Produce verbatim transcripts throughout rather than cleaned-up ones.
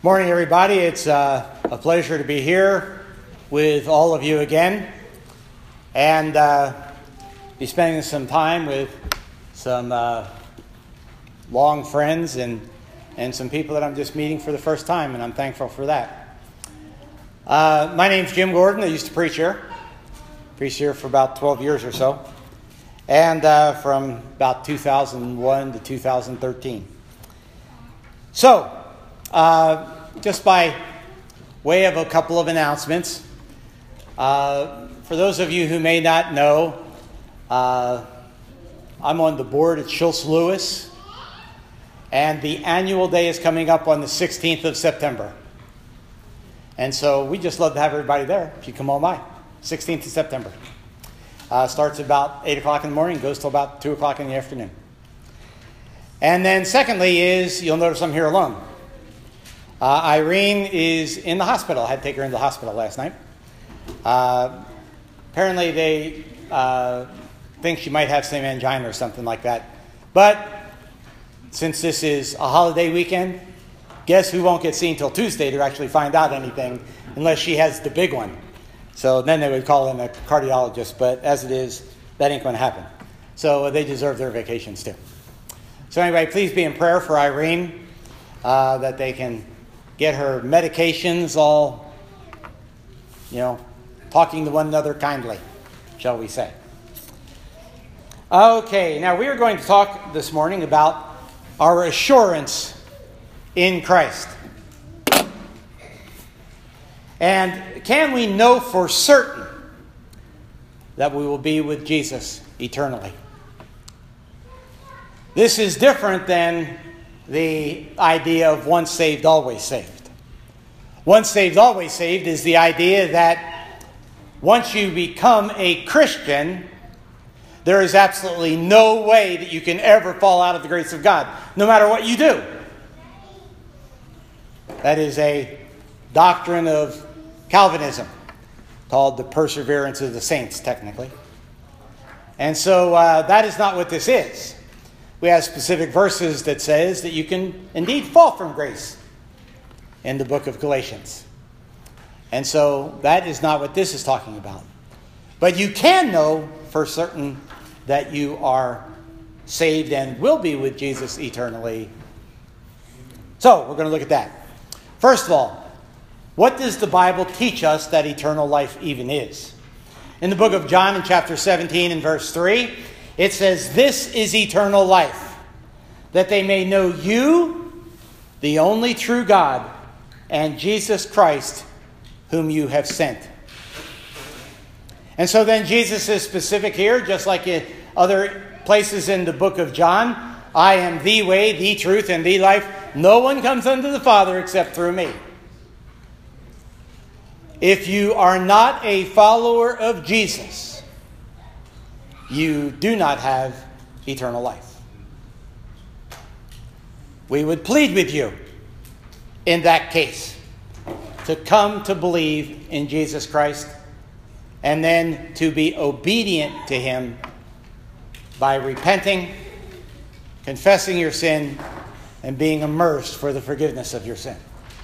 Morning, everybody. It's uh, a pleasure to be here with all of you again, and uh, be spending some time with some uh, long friends and and some people that I'm just meeting for the first time, and I'm thankful for that. Uh, my name's Jim Gordon. I used to preach here. Preached here for about twelve years or so, and uh, from about two thousand one to two thousand thirteen. So. Uh, just by way of a couple of announcements, uh, for those of you who may not know, uh, I'm on the board at Schultz Lewis, and the annual day is coming up on the sixteenth of September. And so we just love to have everybody there if you come on by. sixteenth of September. Uh, starts about eight o'clock in the morning, goes till about two o'clock in the afternoon. And then secondly is, you'll notice I'm here alone. Uh, Irene is in the hospital. I had to take her into the hospital last night. Uh, apparently they uh, think she might have some angina or something like that. But since this is a holiday weekend, guess who won't get seen till Tuesday to actually find out anything unless she has the big one. So then they would call in a cardiologist. But as it is, that ain't going to happen. So they deserve their vacations too. So anyway, please be in prayer for Irene, uh, that they can get her medications all, you know, talking to one another kindly, shall we say. Okay, now we are going to talk this morning about our assurance in Christ. And can we know for certain that we will be with Jesus eternally? This is different than the idea of once saved, always saved. Once saved, always saved is the idea that once you become a Christian, there is absolutely no way that you can ever fall out of the grace of God, no matter what you do. That is a doctrine of Calvinism, called the perseverance of the saints, technically. And so uh, that is not what this is. We have specific verses that says that you can indeed fall from grace in the book of Galatians. And so that is not what this is talking about. But you can know for certain that you are saved and will be with Jesus eternally. So we're going to look at that. First of all, what does the Bible teach us that eternal life even is? In the book of John in chapter seventeen and verse three, it says, "This is eternal life, that they may know you, the only true God, and Jesus Christ, whom you have sent." And so then Jesus is specific here, just like in other places in the book of John. "I am the way, the truth, and the life. No one comes unto the Father except through me." If you are not a follower of Jesus, you do not have eternal life. We would plead with you in that case to come to believe in Jesus Christ and then to be obedient to Him by repenting, confessing your sin, and being immersed for the forgiveness of your sin.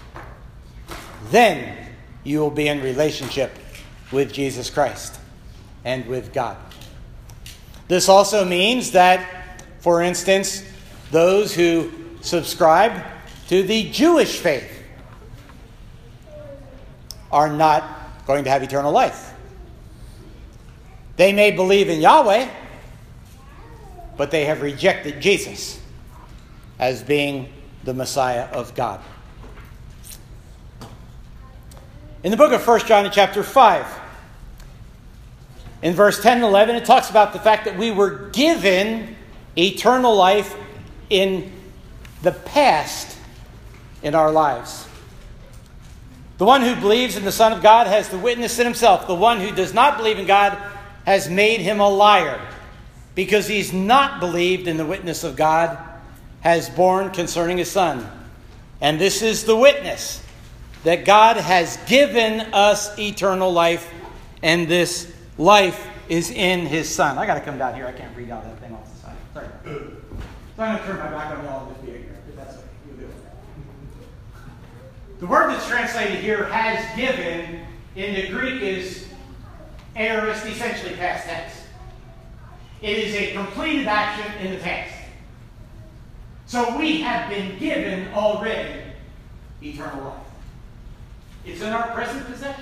Then you will be in relationship with Jesus Christ and with God. This also means that, for instance, those who subscribe to the Jewish faith are not going to have eternal life. They may believe in Yahweh, but they have rejected Jesus as being the Messiah of God. In the book of First John in chapter five, in verse ten and eleven, it talks about the fact that we were given eternal life in the past in our lives. "The one who believes in the Son of God has the witness in himself. The one who does not believe in God has made him a liar, because he's not believed in the witness of God has borne concerning his Son. And this is the witness, that God has given us eternal life, and this life is in His Son." I got to come down here. I can't read out that thing off the side. Sorry. So I'm going to turn my back on y'all and just be ignorant. If that's okay. You'll do it. The word that's translated here, has given, in the Greek is aorist, essentially past tense. It is a completed action in the past. So we have been given already eternal life. It's in our present possession.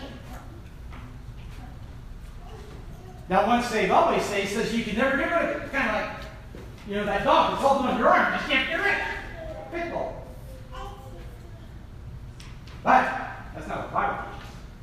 Now, once saved, always saved says you can never get rid of it. It's kind of like, you know, that dog that's holding on your arm. You just can't get rid of it. Pitbull. But that's not what the Bible teaches.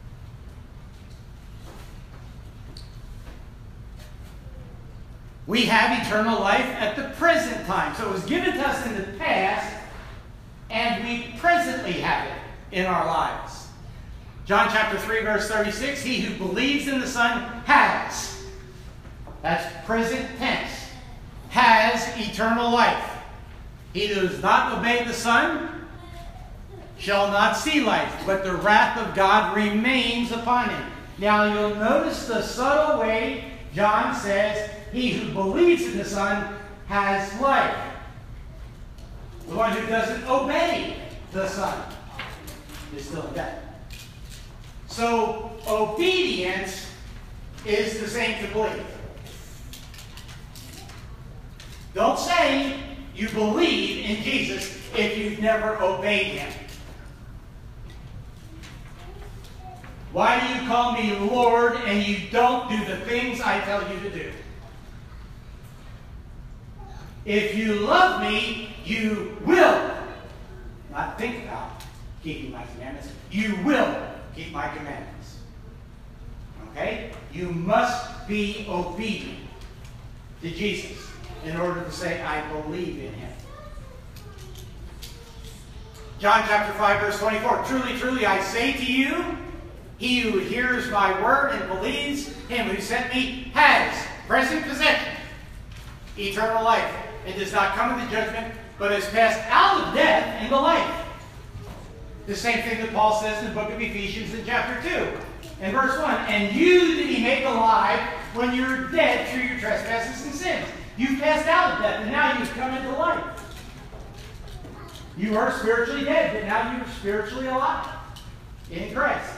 We have eternal life at the present time. So it was given to us in the past, and we presently have it in our lives. John chapter three, verse thirty-six, he who believes in the Son has, that's present tense, has eternal life. He who does not obey the Son shall not see life, but the wrath of God remains upon him. Now you'll notice the subtle way John says, he who believes in the Son has life. The one who doesn't obey the Son is still in death. So obedience is the same to believe. Don't say you believe in Jesus if you've never obeyed him. Why do you call me Lord and you don't do the things I tell you to do? If you love me, you will not think about keeping my commandments. You will keep my commandments. Okay? You must be obedient to Jesus in order to say, I believe in him. John chapter five, verse twenty-four. Truly, truly, I say to you, he who hears my word and believes him who sent me has present possession, eternal life, and does not come into judgment, but has passed out of death into life. The same thing that Paul says in the book of Ephesians in chapter two. In verse one, and you did he make alive when you were dead through your trespasses and sins. You've passed out of death, and now you've come into life. You are spiritually dead, but now you're spiritually alive in Christ.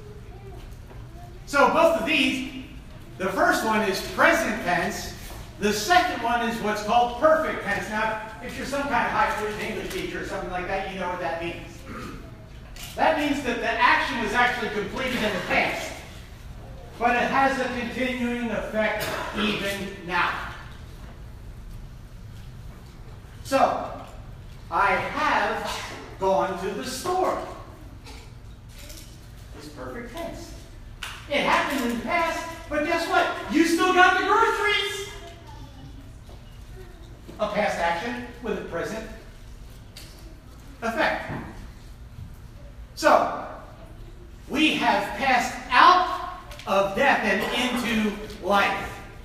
So both of these, the first one is present tense. The second one is what's called perfect tense. Now, if you're some kind of high-school English teacher or something like that, you know what that means. That means that the action was actually completed in the past, but it has a continuing effect even now. So, I have gone to the store. It's perfect tense. It happened in the past, but guess what? You still got the groceries. A past action with a present effect. So, we have passed out of death and into life.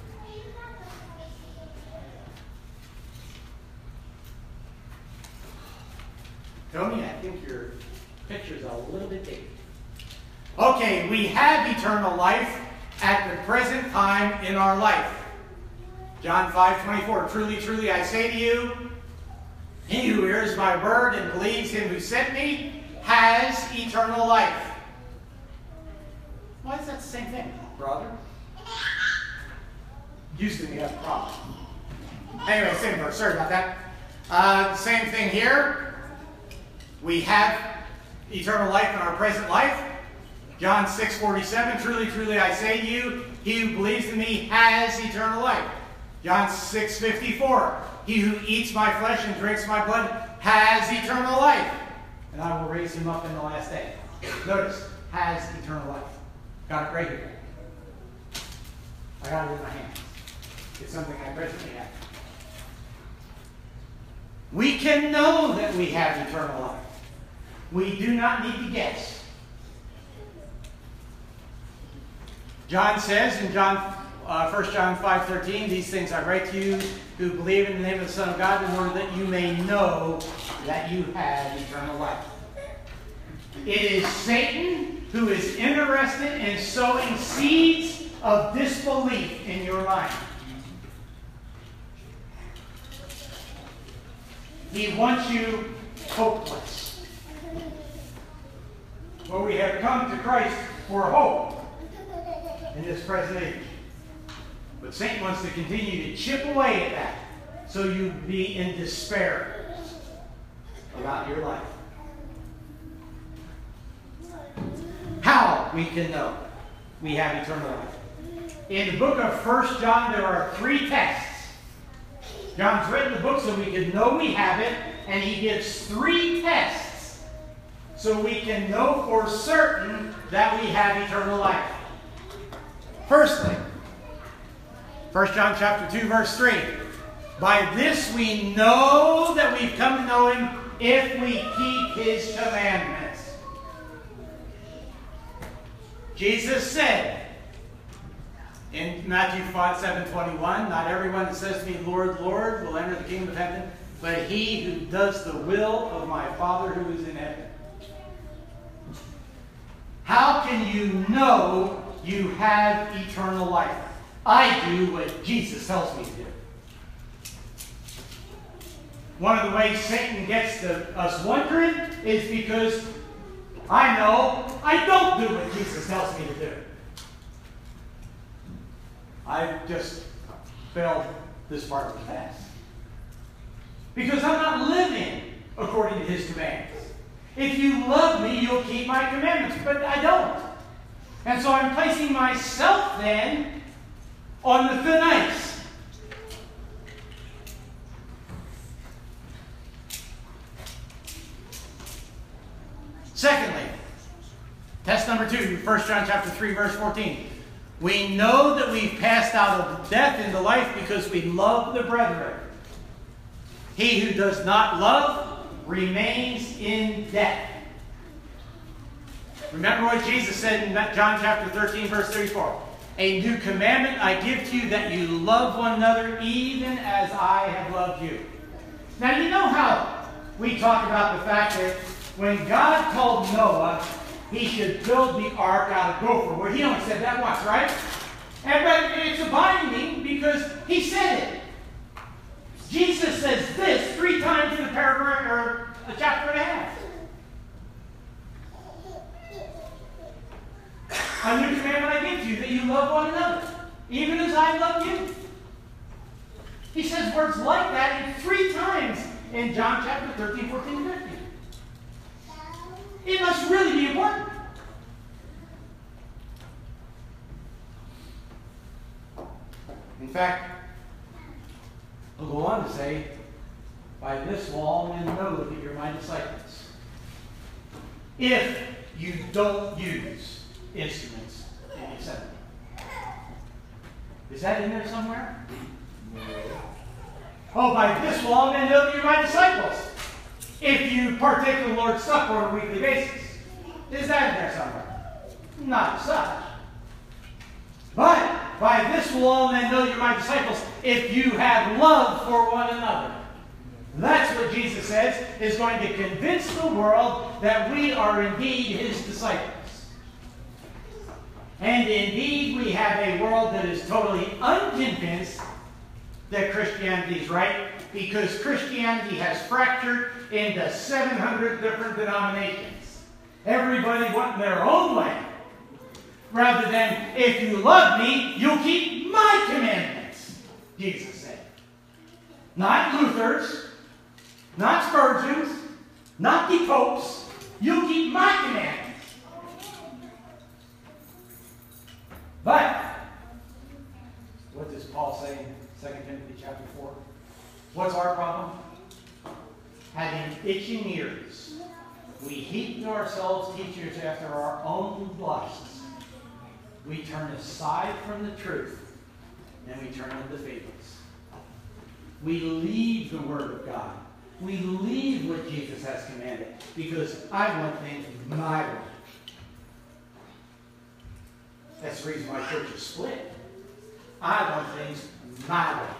Tony, I think your picture's a little bit big. Okay, we have eternal life at the present time in our life. John five twenty-four, truly, truly, I say to you, he who hears my word and believes him who sent me has eternal life. Why is that the same thing, brother? Houston, we have a problem. Anyway, same verse. Sorry about that. Uh, same thing here. We have eternal life in our present life. John six forty-seven, truly, truly, I say to you, he who believes in me has eternal life. John six fifty-four, he who eats my flesh and drinks my blood has eternal life, and I will raise him up in the last day. Notice, has eternal life. Got it right here. I got it in my hand. It's something I presently have. We can know that we have eternal life. We do not need to guess. John says in John, uh, First John five thirteen, these things I write to you who believe in the name of the Son of God in order that you may know that you have eternal life. It is Satan who is interested in sowing seeds of disbelief in your life. He wants you hopeless. but we have come to Christ for hope in this present age. But Satan wants to continue to chip away at that, so you be in despair about your life. How we can know we have eternal life. In the book of First John, there are three tests. John's written the book so we can know we have it, and he gives three tests so we can know for certain that we have eternal life. Firstly, First John chapter two, verse three. By this we know that we've come to know him if we keep his commandments. Jesus said in Matthew five, seven, twenty-one, not everyone that says to me, Lord, Lord, will enter the kingdom of heaven, but he who does the will of my Father who is in heaven. How can you know you have eternal life? I do what Jesus tells me to do. One of the ways Satan gets to us wondering is because I know I don't do what Jesus tells me to do. I've just failed this part of the test. Because I'm not living according to his commands. If you love me, you'll keep my commandments, but I don't. And so I'm placing myself then on the thin ice. Secondly, test number two, First John chapter three, verse fourteen. We know that we've passed out of death into life because we love the brethren. He who does not love remains in death. Remember what Jesus said in John chapter thirteen, verse thirty-four. A new commandment I give to you, that you love one another even as I have loved you. Now you know how we talk about the fact that when God told Noah he should build the ark out of gopher, well, he only said that once, right? And but it's a binding because he said it. Jesus says this three times in a paragraph or a chapter and a half. A new commandment I give to you, that you love one another, even as I love you. He says words like that three times in John chapter thirteen, fourteen, and fifteen. It must really be important. In fact, I'll go on to say, by this will all men know that you're my disciples, if you don't use instruments in the assembly. Is that in there somewhere? No. Oh, by this will all men know that you're my disciples, if you partake of the Lord's Supper on a weekly basis. Is that in there somewhere? Not such. But by this will all men know you're my disciples, if you have love for one another. That's what Jesus says is going to convince the world that we are indeed his disciples. And indeed, we have a world that is totally unconvinced that Christianity is right, because Christianity has fractured into seven hundred different denominations. Everybody wanting their own way. Rather than, if you love me, you'll keep my commandments, Jesus said. Not Luther's, not Spurgeon's, not the Pope's. You'll keep my commandments. But, what does Paul say in Second Timothy chapter four? What's our problem? Having itching ears, we heap to ourselves teachers after our own lusts. We turn aside from the truth, and we turn into fables. We leave the Word of God. We leave what Jesus has commanded, because I want things my way. That's the reason why church is split. I want things my way.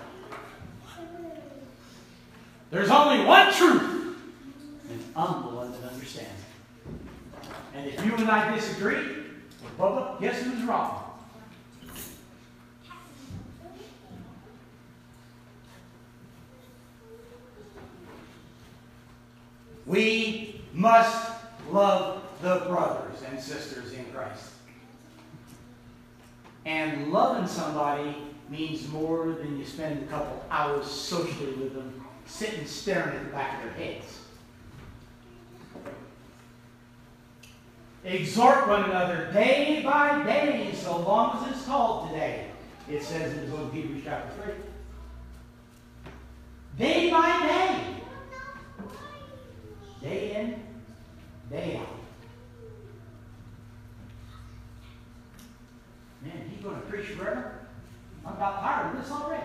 There's only one truth, and I'm the one that understands it. And if you and I disagree, well, Bubba, guess who's wrong? We must love the brothers and sisters in Christ. And loving somebody means more than you spend a couple hours socially with them, sitting staring at the back of their heads. Exhort one another day by day, so long as it's called today. It says in the book of Hebrews chapter three. Day by day. Day in, day out. Man, he's going to preach forever? I'm about tired of this already.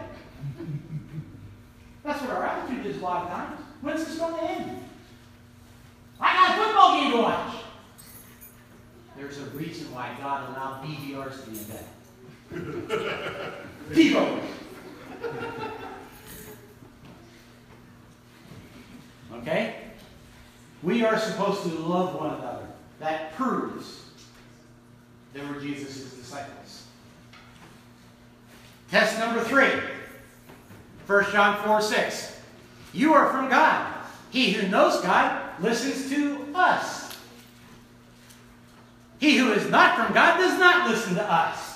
That's what our attitude is a lot of times. When's this going to end? I got a football game to watch. There's a reason why God allowed D V Rs to be invented. TiVo. Okay? We are supposed to love one another. That proves that we're Jesus' disciples. Test number three. First John four six. You are from God. He who knows God listens to us. He who is not from God does not listen to us.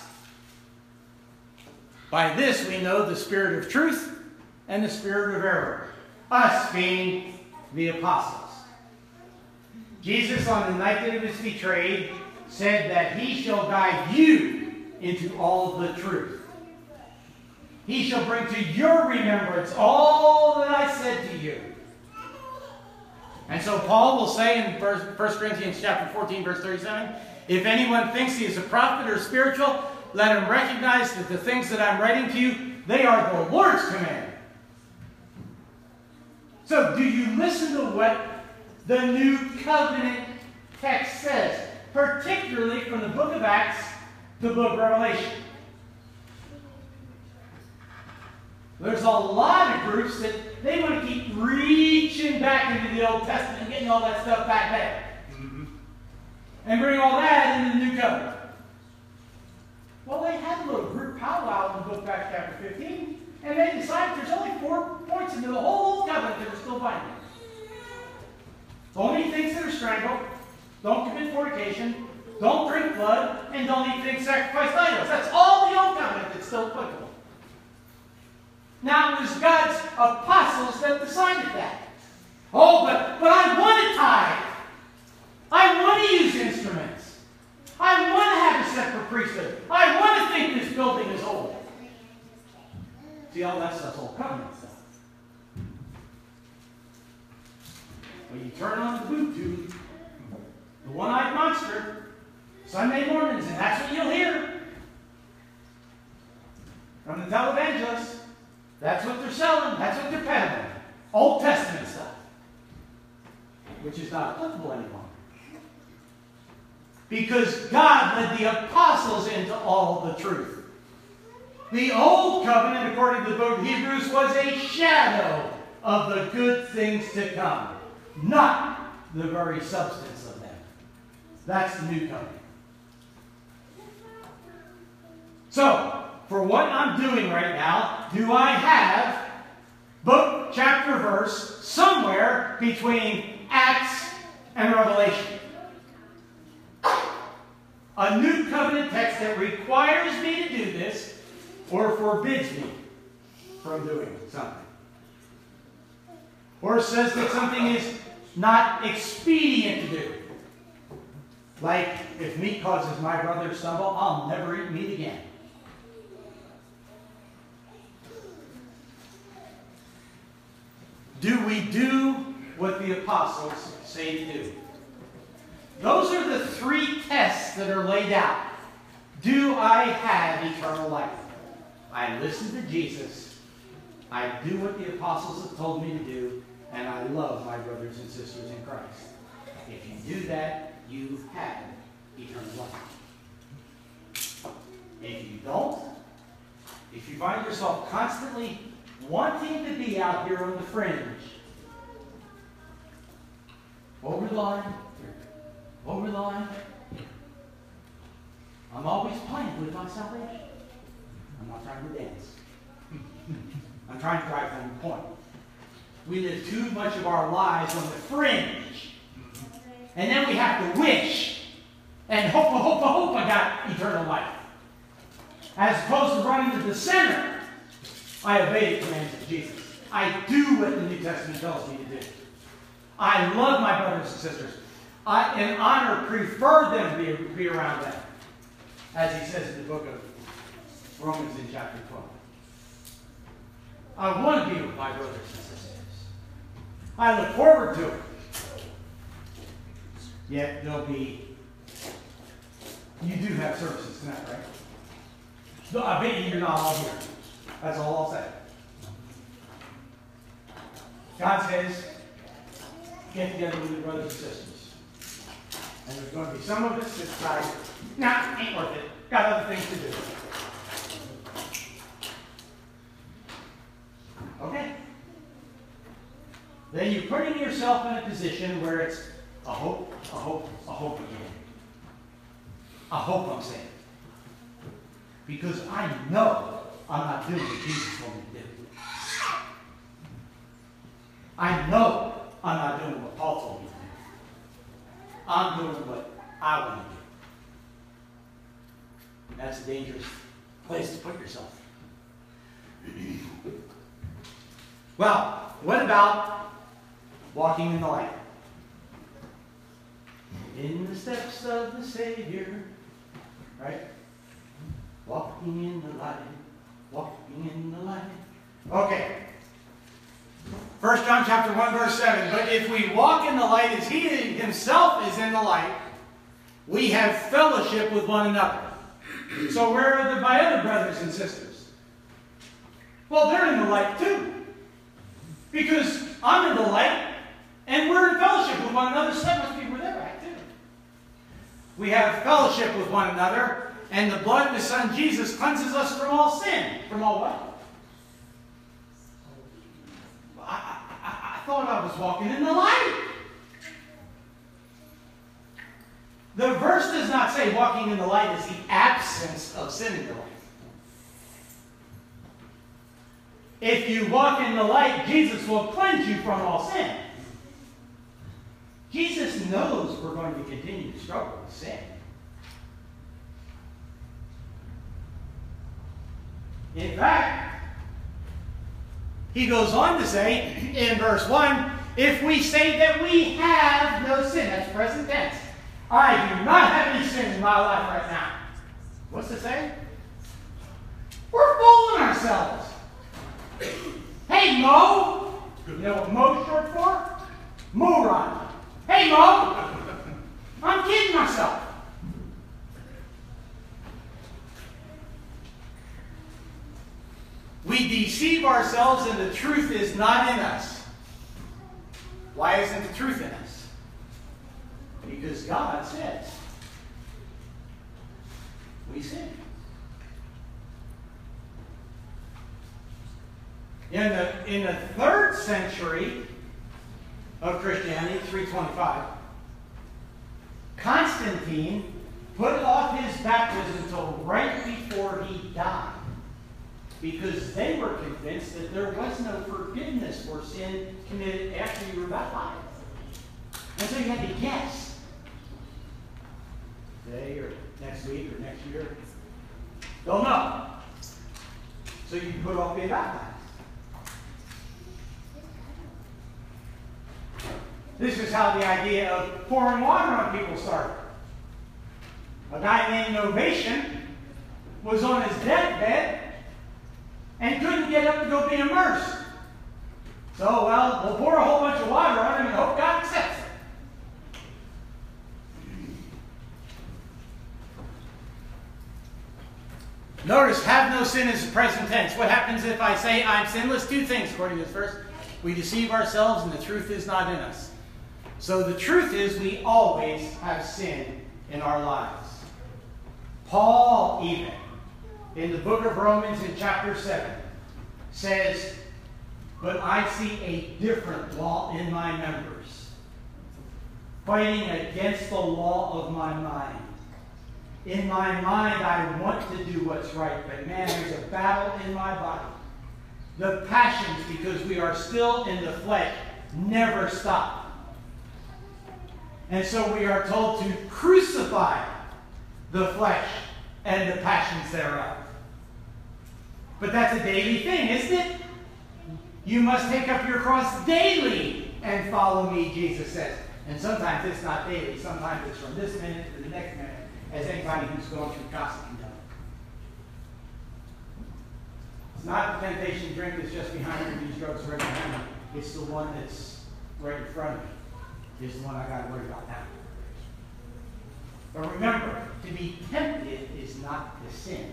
By this we know the spirit of truth and the spirit of error. Us being the apostles. Jesus, on the night that he was betrayed, said that he shall guide you into all the truth. He shall bring to your remembrance all that I said to you. And so Paul will say in First Corinthians chapter fourteen, verse thirty-seven, if anyone thinks he is a prophet or spiritual, let him recognize that the things that I'm writing to you, they are the Lord's command. So do you listen to what the New Covenant text says, particularly from the book of Acts to the book of Revelation? There's a lot of groups that they want to keep reaching back into the Old Testament and getting all that stuff back there. Mm-hmm. And bring all that into the New Covenant. Well, they had a little group powwow in the book of Acts chapter fifteen, and they decided there's only four points into the whole Old Covenant that are still binding. Don't eat things that are strangled, don't commit fornication, don't drink blood, and don't eat things sacrificed to idols. That's all the Old Covenant that's still applicable. Now, it was God's apostles that decided that. Oh, but, but I want to tithe. I want to use instruments. I want to have a separate priesthood. I want to think this building is old. See, all that stuff's Old Covenant stuff. When you turn on the boob tube, the one-eyed monster, Sunday mornings, and that's what you'll hear from the televangelists. That's what they're selling. That's what they're peddling. Old Testament stuff. Which is not applicable anymore. Because God led the apostles into all the truth. The Old Covenant, according to the book of Hebrews, was a shadow of the good things to come. Not the very substance of them. That's the New Covenant. So, for what I'm doing right now, do I have book, chapter, verse somewhere between Acts and Revelation? A New Covenant text that requires me to do this or forbids me from doing something. Or says that something is not expedient to do. Like, if meat causes my brother to stumble, I'll never eat meat again. Do we do what the apostles say to do? Those are the three tests that are laid out. Do I have eternal life? I listen to Jesus. I do what the apostles have told me to do. And I love my brothers and sisters in Christ. If you do that, you have eternal life. If you don't, if you find yourself constantly wanting to be out here on the fringe, over the line, over the line, I'm always playing with my salvation. I'm not trying to dance. I'm trying to drive home the point. We live too much of our lives on the fringe And then we have to wish and hope, hope, hope I got eternal life. As opposed to running to the center, I obey the commands of Jesus. I do what the New Testament tells me to do. I love my brothers and sisters. I, in honor, prefer them to be, be around them. As he says in the book of Romans in chapter twelve. I want to be with my brothers and sisters. I look forward to it. Yet there'll be, you do have services tonight, right? No, I bet you you're not all here. That's all I'll say. God says, get together with your brothers and sisters. And there's going to be some of us that decide, nah, ain't worth it. Got other things to do. Okay. Then you're putting yourself in a position where it's a hope, a hope, a hope again. I hope I'm saved. Because I know I'm not doing what Jesus told me to do. I know I'm not doing what Paul told me to do. I'm doing what I want to do. And that's a dangerous place to put yourself. Well, what about walking in the light? In the steps of the Savior, right? Walking in the light, walking in the light. Okay. First John chapter one, verse seven. But if we walk in the light as he himself is in the light, we have fellowship with one another. So where are the, my other brothers and sisters? Well, they're in the light too. Because I'm in the light, and we're in fellowship with one another, so that must be where they're at too. We have fellowship with one another, and the blood of his Son Jesus cleanses us from all sin. From all what? I, I, I thought I was walking in the light. The verse does not say walking in the light is the absence of sin in your life. If you walk in the light, Jesus will cleanse you from all sin. Jesus knows we're going to continue to struggle with sin. In fact, he goes on to say in verse one, if we say that we have no sin, that's present tense. I do not have any sin in my life right now. What's it say? We're fooling ourselves. Hey, Mo. You know what Mo's short for? Moron. Hey, Mo. I'm kidding myself. We deceive ourselves and the truth is not in us. Why isn't the truth in us? Because God says we sin. In the, in the third century of Christianity, three twenty-five, Constantine put off his baptism until right before he died because they were convinced that there was no forgiveness for sin committed after you were baptized. And so you had to guess. Today or next week or next year. Don't know. So you put off being baptized. This is how the idea of pouring water on people started. A guy named Novatian was on his deathbed and couldn't get up to go be immersed. So, well, we'll pour a whole bunch of water on him and hope God accepts it. Notice, have no sin is the present tense. What happens if I say I'm sinless? Two things, according to this verse. We deceive ourselves and the truth is not in us. So the truth is we always have sin in our lives. Paul even, in the book of Romans in chapter seven, says, but I see a different law in my members, fighting against the law of my mind. In my mind, I want to do what's right, but man, there's a battle in my body. The passions, because we are still in the flesh, never stop. And so we are told to crucify the flesh and the passions thereof. But that's a daily thing, isn't it? You must take up your cross daily and follow me, Jesus says. And sometimes it's not daily. Sometimes it's from this minute to the next minute, as anybody who's going through gossiping knows. It's not the temptation drink that's just behind you, these drugs right behind you. It's the one that's right in front of me. It's the one I got to worry about now. But remember, to be tempted is not to sin.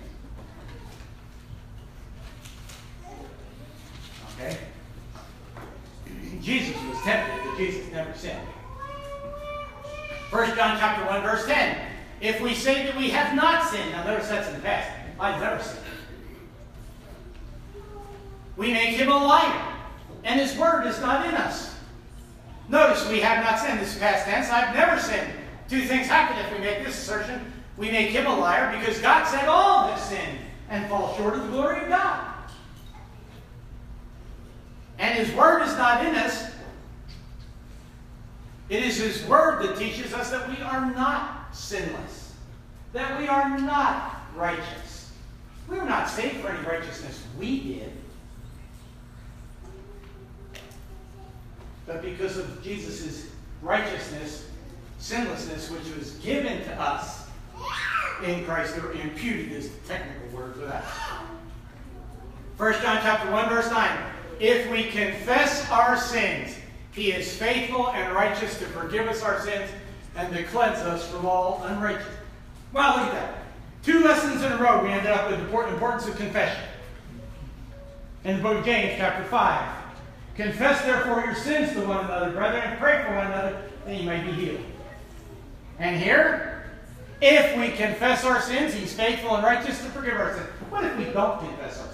Okay? Jesus was tempted, but Jesus never sinned. First John chapter one, verse ten. If we say that we have not sinned, now notice that's in the past. I've never sinned. We make him a liar, and his word is not in us. Notice we have not sinned. This is past tense. I've never sinned. Two things happen if we make this assertion. We make him a liar because God said all have sinned and fall short of the glory of God. And his word is not in us. It is his word that teaches us that we are not sinless, that we are not righteous. We were not saved for any righteousness we did, but because of Jesus' righteousness, sinlessness, which was given to us in Christ, or imputed is the technical word for that. First John chapter one, verse nine. If we confess our sins, he is faithful and righteous to forgive us our sins and to cleanse us from all unrighteousness. Well, look at that. Two lessons in a row, we ended up with the importance of confession. In the book of James, chapter five. Confess therefore your sins to one another, brethren, and pray for one another, that you may be healed. And here, if we confess our sins, he's faithful and righteous to forgive our sins. What if we don't confess our sins?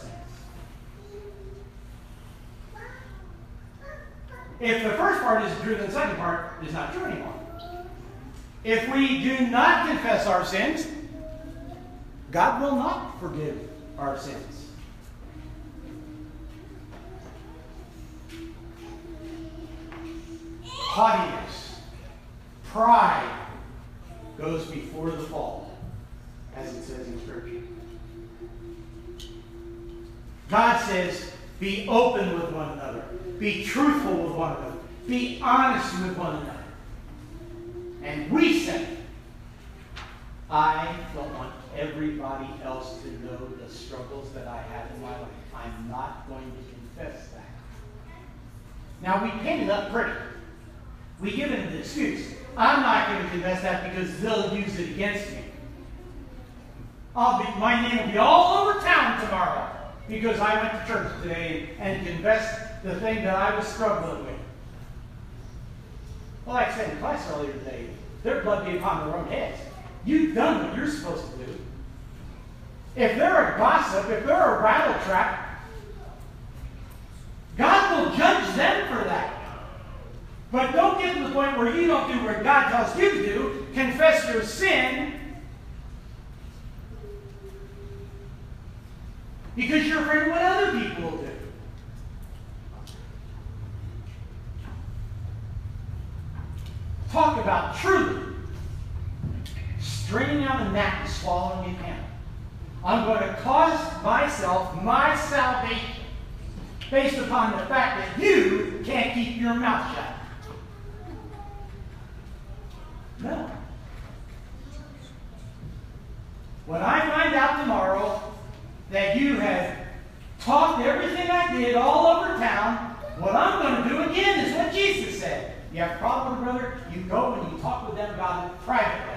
If the first part is true, then the second part is not true anymore. If we do not confess our sins, God will not forgive our sins. Haughtiness, pride goes before the fall, as it says in Scripture. God says, be open with one another. Be truthful with one another. Be honest with one another. And we say, I don't want everybody else to know the struggles that I have in my life. I'm not going to confess that. Now, we paint it up pretty. We give it an excuse. I'm not going to confess that because they'll use it against me. I'll be, my name will be all over town tomorrow because I went to church today and, and confessed the thing that I was struggling with. Well, like I said in class earlier today, their blood be upon their own heads. You've done what you're supposed to do. If they're a gossip, if they're a rattle trap, God will judge them for that. But don't get to the point where you don't do what God tells you to do. Confess your sin because you're afraid of what other people will do. Talk about truly straining out a gnat and swallowing a camel. I'm going to cost myself my salvation based upon the fact that you can't keep your mouth shut. No. When I find out tomorrow that you have talked everything I did all over town, what I'm going to do again is what Jesus said. You have a problem with a brother, you go and you talk with them about it privately.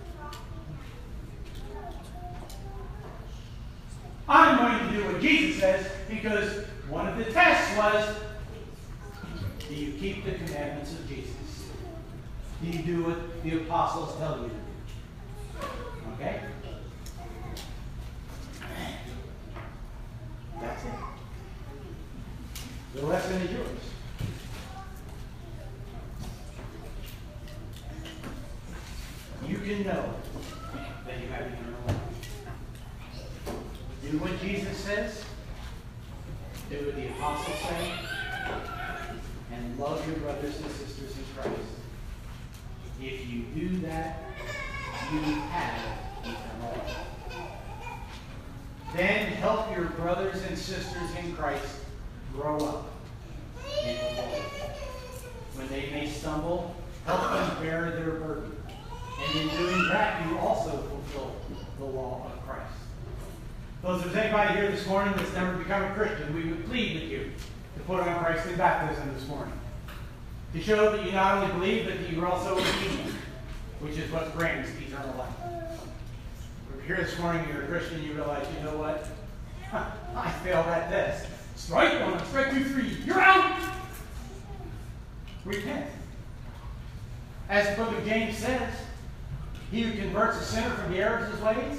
I'm going to do what Jesus says because one of the tests was, do you keep the commandments of Jesus? Do you do what the apostles tell you to do? Okay? That's it. The lesson is yours. You can know that you have eternal life. Do what Jesus says. Do what the apostles say. And love your brothers and sisters in Christ. If you do that, you have eternal life. Then help your brothers and sisters in Christ grow up in the Lord. When they may stumble, help them bear their burden. And in doing that, you also fulfill the law of Christ. So if there's anybody here this morning that's never become a Christian, we would plead with you to put on Christ in baptism this morning. To show that you not only believe, but that you are also obedient, which is what brings eternal life. If you're here this morning, you're a Christian, you realize, you know what? I failed that test. Strike one, strike two, three, you're out! Repent. As the book of James says, he who converts a sinner from the errors of his ways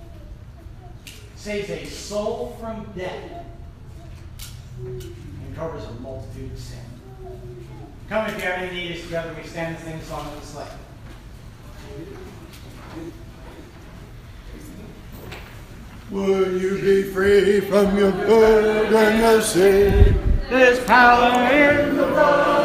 saves a soul from death and covers a multitude of sin. Come if you have any needs together, we stand and sing the song of the slave. Would you be free from your burden of sin? There's power in the blood.